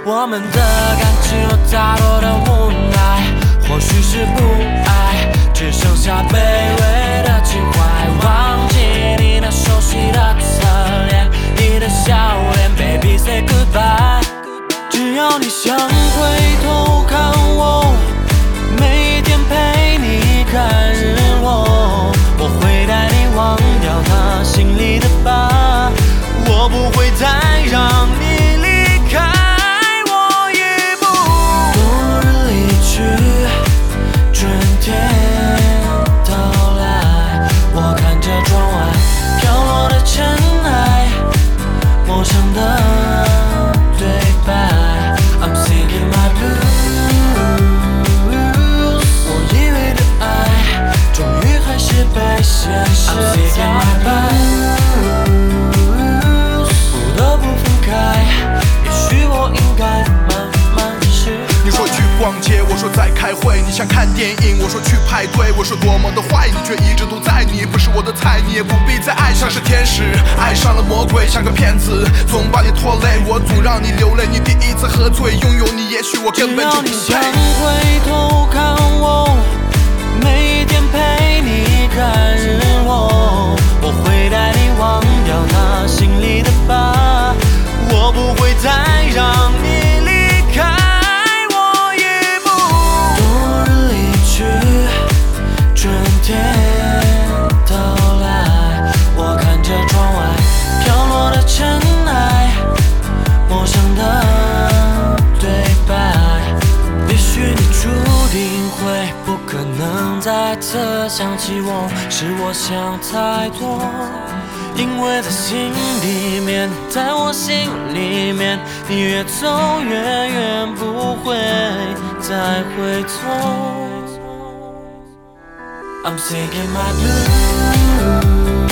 我们的感情有太多的无奈，或许是不爱，只剩下卑微的情怀。忘记你那熟悉的侧脸，你的笑脸 ，Baby say goodbye。只要你想回头看我，每天陪你看日落，我会带你忘掉他心里的疤，我不会再让你离开我一步。冬日离去，春天到来，我看着窗外飘落的尘埃，陌生的对白。I'm singing my blues， 我以为的爱，终于还是被现实打败。不得不分开，也许我应该慢慢释怀。 你说去逛街，我说在开会；你想看电影，我说去派对。我说多么的坏，你却一直都在。你不是我的菜，你也不必再爱上是天使，爱上了魔鬼，像个骗子，总把你拖累，我总让你流泪。你第一次喝醉，拥有你，也许我根本就不配。 只要你想回头看我，每天陪你看日落，我会带你忘掉他心里的疤，我不会再让你离开我一步。冬日离去，春天到来，我看着窗外飘落的尘埃，陌生的对白。也许你注定会不可能再次想起我，是我想太多。因为在心里面，在我心里面，你越走越远，不会再回头。I'm singing my blues。